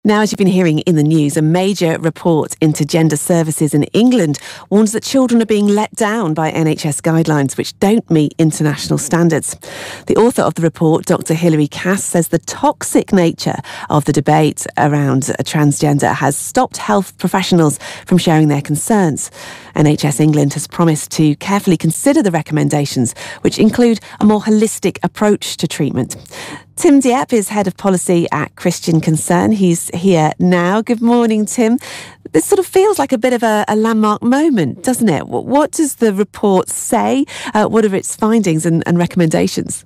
Now, as you've been hearing in the news, a major report into gender services in England warns that children are being let down by NHS guidelines which don't meet international standards. The author of the report, Dr. Hilary Cass, says the toxic nature of the debate around transgender has stopped health professionals from sharing their concerns. NHS England has promised to carefully consider the recommendations, which include a more holistic approach to treatment. Tim Dieppe is Head of Policy at Christian Concern. He's here now. Good morning, Tim. This sort of feels like a bit of a landmark moment, doesn't it? What does the report say? What are its findings and recommendations?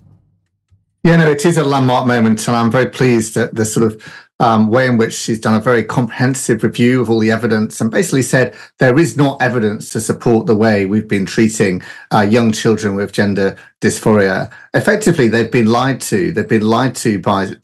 Yeah, no, it is a landmark moment, and I'm very pleased at the sort of way in which she's done a very comprehensive review of all the evidence and basically said there is not evidence to support the way we've been treating young children with gender dysphoria. Effectively, they've been lied to. They've been lied to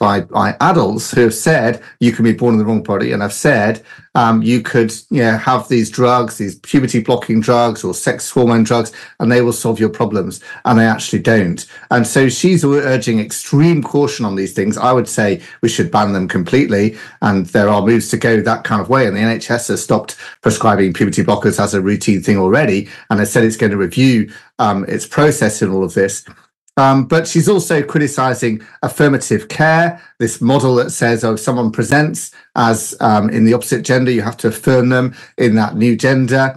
by adults who have said you can be born in the wrong body, and have said you could have these drugs, these puberty blocking drugs or sex hormone drugs, and they will solve your problems, and they actually don't. And so she's urging extreme caution on these things. I would say we should ban them completely, and there are moves to go that kind of way. And the NHS has stopped prescribing puberty blockers as a routine thing already, and has said it's going to review its process in all of this. But she's also criticising affirmative care, this model that says, if someone presents as in the opposite gender, you have to affirm them in that new gender.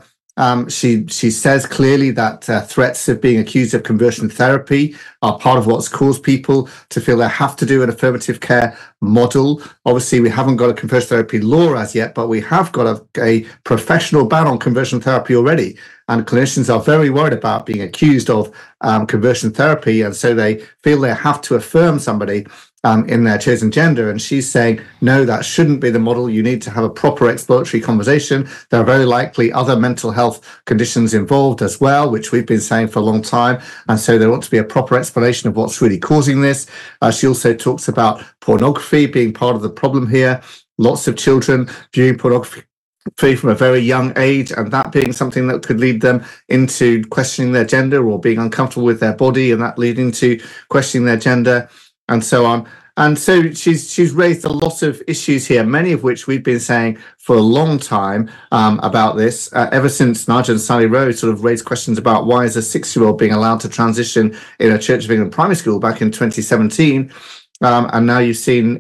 She says clearly that threats of being accused of conversion therapy are part of what's caused people to feel they have to do an affirmative care model. Obviously, we haven't got a conversion therapy law as yet, but we have got a professional ban on conversion therapy already. And clinicians are very worried about being accused of conversion therapy, and so they feel they have to affirm somebody in their chosen gender. And she's saying, no, that shouldn't be the model. You need to have a proper exploratory conversation. There are very likely other mental health conditions involved as well, which we've been saying for a long time. And so there ought to be a proper explanation of what's really causing this. She also talks about pornography being part of the problem here. Lots of children viewing pornography from a very young age, and that being something that could lead them into questioning their gender or being uncomfortable with their body, and that leading to questioning their gender, and so on. And so she's raised a lot of issues here, many of which we've been saying for a long time about this, ever since Nigel and Sally Rowe sort of raised questions about why is a 6-year-old being allowed to transition in a Church of England primary school back in 2017. And now you've seen,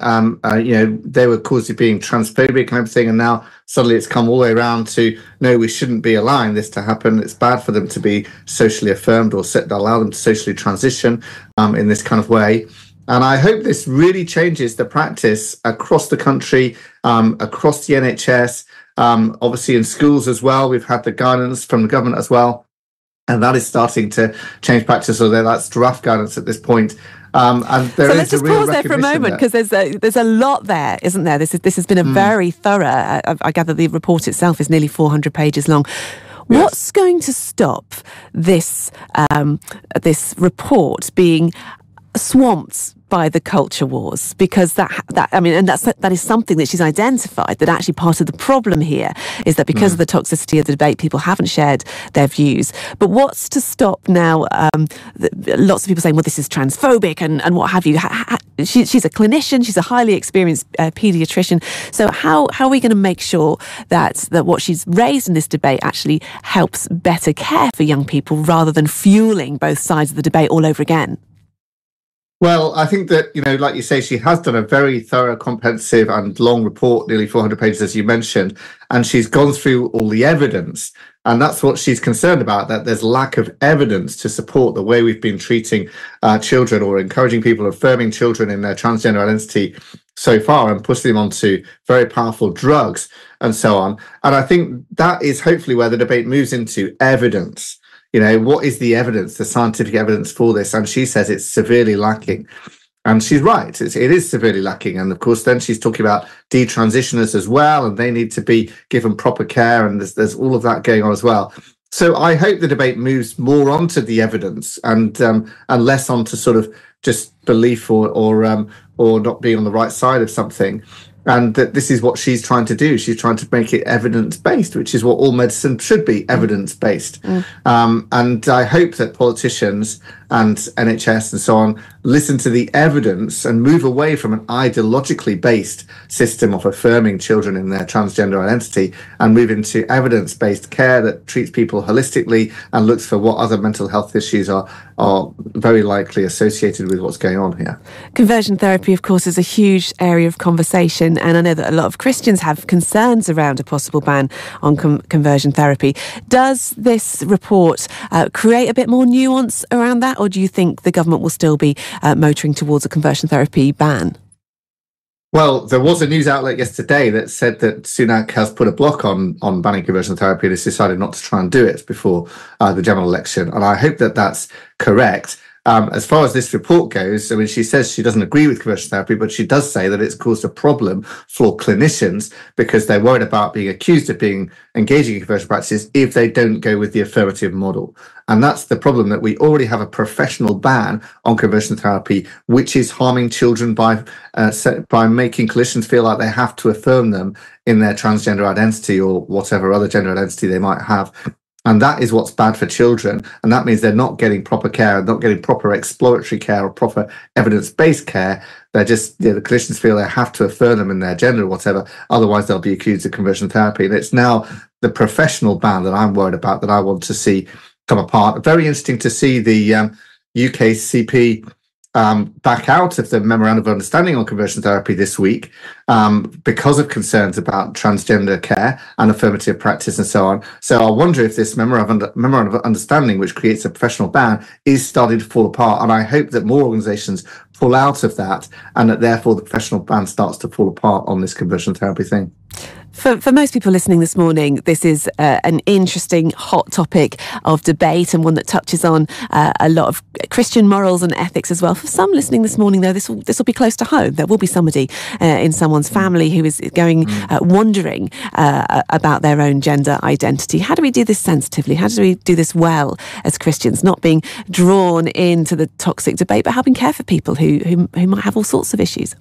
they were accused of being transphobic and everything, and now suddenly it's come all the way around to, no, we shouldn't be allowing this to happen. It's bad for them to be socially affirmed or allow them to socially transition in this kind of way. And I hope this really changes the practice across the country, across the NHS, obviously in schools as well. We've had the guidance from the government as well, and that is starting to change practice, although that's draft guidance at this point. And there so let's just pause there for a moment, because there's a lot there, isn't there? This has been a very thorough. I gather the report itself is nearly 400 pages long. Yes. What's going to stop this this report being swamped by the culture wars? Because that is something that she's identified, that actually part of the problem here is that because of the toxicity of the debate, people haven't shared their views. But what's to stop now? Lots of people saying, well, this is transphobic and what have you. She's a clinician, she's a highly experienced paediatrician. So how are we going to make sure that what she's raised in this debate actually helps better care for young people, rather than fueling both sides of the debate all over again? Well, I think that, like you say, she has done a very thorough, comprehensive and long report, nearly 400 pages, as you mentioned, and she's gone through all the evidence. And that's what she's concerned about, that there's lack of evidence to support the way we've been treating children, or encouraging people, affirming children in their transgender identity so far, and pushing them onto very powerful drugs and so on. And I think that is hopefully where the debate moves into evidence. What is the evidence, the scientific evidence for this? And she says it's severely lacking. And she's right, it is severely lacking. And of course, then she's talking about detransitioners as well, and they need to be given proper care. And there's all of that going on as well. So I hope the debate moves more onto the evidence and less onto sort of just belief or not being on the right side of something. And that this is what she's trying to do. She's trying to make it evidence-based, which is what all medicine should be, evidence-based. And I hope that politicians and NHS and so on listen to the evidence and move away from an ideologically based system of affirming children in their transgender identity and move into evidence-based care that treats people holistically and looks for what other mental health issues are very likely associated with what's going on here. Conversion therapy, of course, is a huge area of conversation, and I know that a lot of Christians have concerns around a possible ban on conversion therapy. Does this report create a bit more nuance around that, or do you think the government will still be motoring towards a conversion therapy ban? Well, there was a news outlet yesterday that said that Sunak has put a block on banning conversion therapy and has decided not to try and do it before the general election. And I hope that that's correct. As far as this report goes, I mean, she says she doesn't agree with conversion therapy, but she does say that it's caused a problem for clinicians because they're worried about being accused of engaging in conversion practices if they don't go with the affirmative model. And that's the problem, that we already have a professional ban on conversion therapy, which is harming children by making clinicians feel like they have to affirm them in their transgender identity or whatever other gender identity they might have. And that is what's bad for children. And that means they're not getting proper care, not getting proper exploratory care or proper evidence-based care. They're just, the clinicians feel they have to affirm them in their gender or whatever. Otherwise, they'll be accused of conversion therapy. And it's now the professional ban that I'm worried about, that I want to see come apart. Very interesting to see the UKCP back out of the Memorandum of Understanding on conversion therapy this week because of concerns about transgender care and affirmative practice and so on. So I wonder if this Memorandum of Understanding, which creates a professional ban, is starting to fall apart. And I hope that more organisations pull out of that and that therefore the professional ban starts to fall apart on this conversion therapy thing. For most people listening this morning, this is an interesting, hot topic of debate and one that touches on a lot of Christian morals and ethics as well. For some listening this morning, though, this will be close to home. There will be somebody in someone's family who is going wondering about their own gender identity. How do we do this sensitively? How do we do this well as Christians, not being drawn into the toxic debate, but helping care for people who might have all sorts of issues?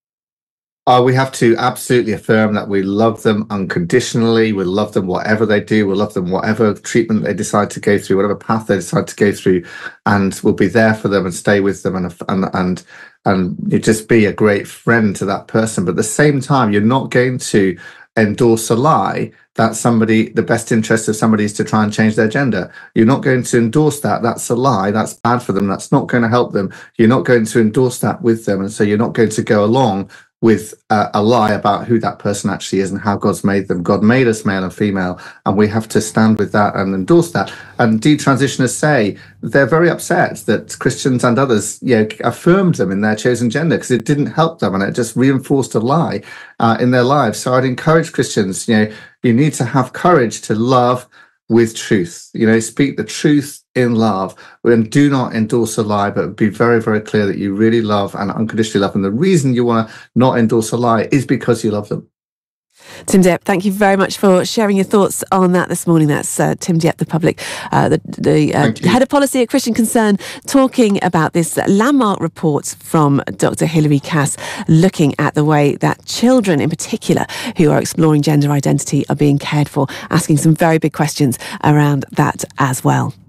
We have to absolutely affirm that we love them unconditionally. We love them whatever they do. We love them whatever treatment they decide to go through, whatever path they decide to go through, and we'll be there for them and stay with them and you just be a great friend to that person. But at the same time, you're not going to endorse a lie that the best interest of somebody is to try and change their gender. You're not going to endorse that. That's a lie. That's bad for them. That's not going to help them. You're not going to endorse that with them. And so you're not going to go along with a lie about who that person actually is and how God's made them. God made us male and female, and we have to stand with that and endorse that. And detransitioners say they're very upset that Christians and others, affirmed them in their chosen gender because it didn't help them and it just reinforced a lie in their lives. So I'd encourage Christians, you need to have courage to love with truth. Speak the truth in love, and do not endorse a lie, but be very, very clear that you really love and unconditionally love. And the reason you want to not endorse a lie is because you love them. Tim Dieppe, thank you very much for sharing your thoughts on that this morning. That's Tim Dieppe, the head of policy at Christian Concern, talking about this landmark report from Dr. Hilary Cass, looking at the way that children in particular who are exploring gender identity are being cared for, asking some very big questions around that as well.